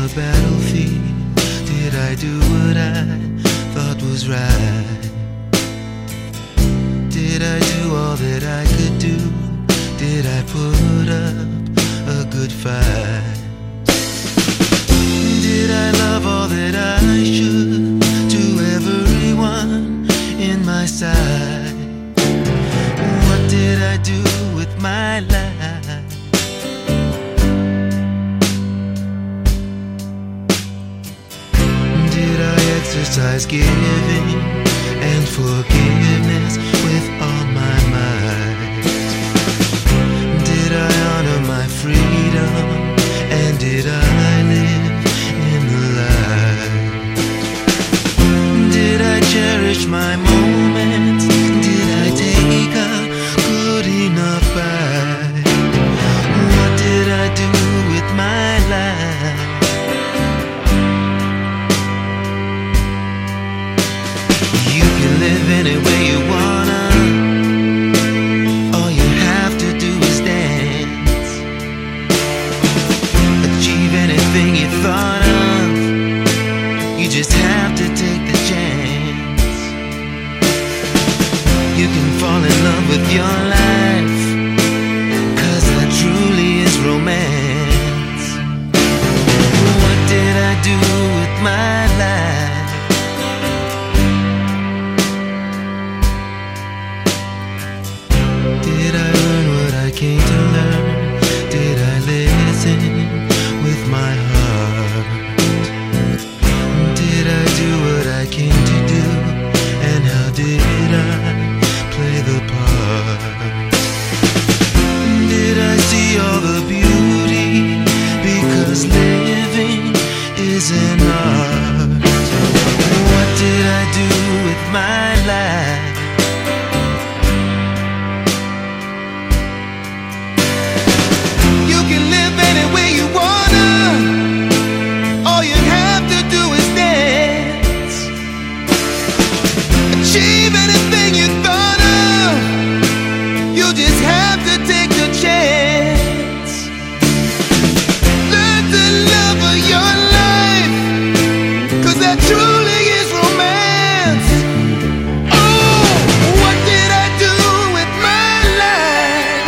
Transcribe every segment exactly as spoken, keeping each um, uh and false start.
the battlefield? Did I do what I thought was right? Did I do all that I could do? Did I put up a good fight? Did I love all that I should to everyone in my sight? What did I do with my life? Did I exercise giving and forgiveness with all my might? Did I honor my freedom, and did I live in the light? Did I cherish my moments? Did I take a good enough bite? What did I do with my life? You can live any way you wanna. All you have to do is dance. Achieve anything you thought of. You just have to take the chance. You can fall in love with your life, 'cause that truly is romance. What did I do with my life? Did I learn what I came to learn? Did I listen with my heart? Did I do what I came to do? And how did I play the part? Did I see all the beauty? Because living is an art. What did I do with my life? You can live any way you wanna. All you have to do is dance. Achieve anything you thought of. You just have to take the chance. Learn the love of your life, 'cause that truly is romance. Oh, what did I do with my life?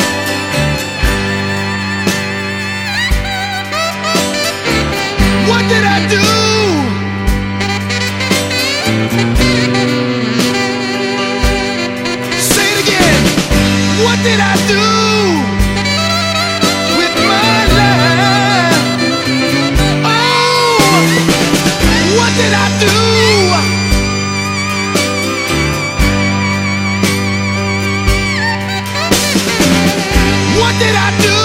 What did I do? Say it again. What did I do with my life? Oh, what did I do? What did I do?